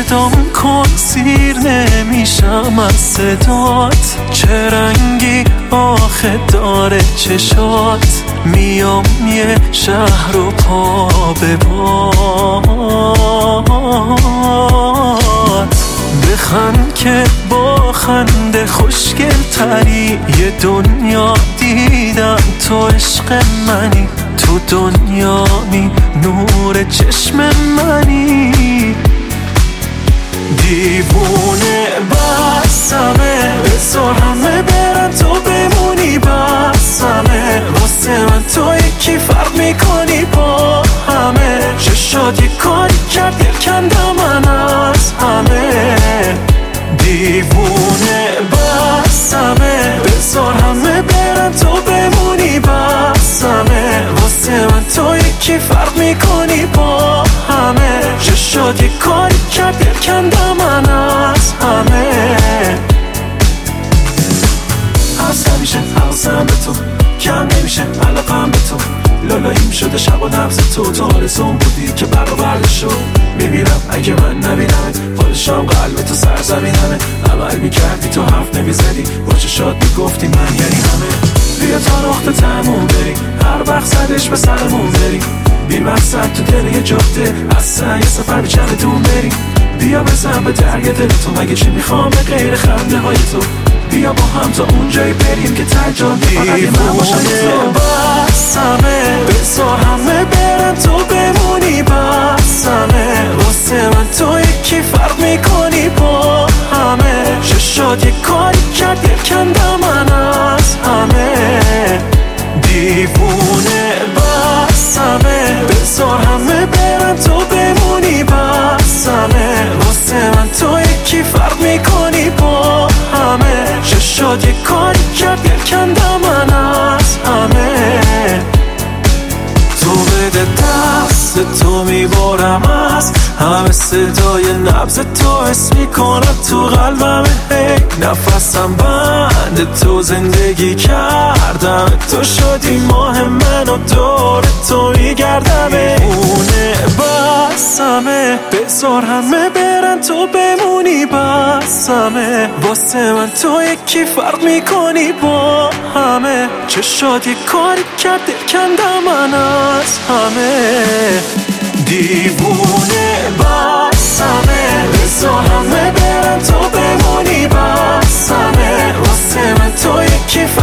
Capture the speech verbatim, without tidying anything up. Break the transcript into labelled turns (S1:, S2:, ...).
S1: صدام کن سیر نمیشم از صدات، چه رنگی آخه داره چشات، میام یه شهر و پا به پات، بخند که با خنده خوشگل تری، یه دنیا دیدم تو عشق منی، تو دنیایی نور چشم منی، دیوونه بسمه بذار همه برن تو بمونی بسمه، واسه من تو یکی فرق میکنی با همه، چشات یه کاری کرد دل کندم من از همه، دیوونه بسمه بذار همه برن تو بمونی بسمه، واسه من تو یکی فرق میکنی با همه، چشات یه کاری کرد دل کندم من از همه، هست همیشه حواسم به تو کم نمیشه علاقم به تو، لالاییم شده شب و نبض تو، تو آرزوم بودی که برآورده شد، میمیرم اگه من نبینمت، پادشام قلب تو سرزمینمه، عمل میکردی تو حرف نمیزدی، با چشات میگفتی من یعنی همه، بیا تا نقطه تموم بریم، هر وقت زدش به سرمون بریم، بی مقصد تو دل یه جاده، اصلا یه سفر به چندتون بریم، بیا بزن به دریا دل تو، مگه چی میخوام به غیر خنده های تو، بیا با هم تا اونجایی بریم که ترجان فقط من باشم تو، بسمه بذار همه برن تو بمونی بسمه، واسه من تو یکی فرق میکنی با همه، چشات یه کاری کرد دل کندم من از همه، دیوونه بسمه بذار همه برن تو بمونی بسمه، واسه من تو یکی فرق میکنی با همه، چشات یه کاری کرد دل کندم من از همه، تو بده دست تو میبارم از همه، صدای نبض تو حس میکنم تو قلبم، هی نفسم بند تو زندگی کردم، تو شدی ماه من و دور تو میگردم، اونه بسمه بذار همه برن تو بمونی بسمه، واسه من تو یکی فرق میکنی با همه، چشات یه کاری کرد دل کندم من از همه، دیوونه بسمه بذار همه برن تو بمونی بسمه، واسه من تو یکی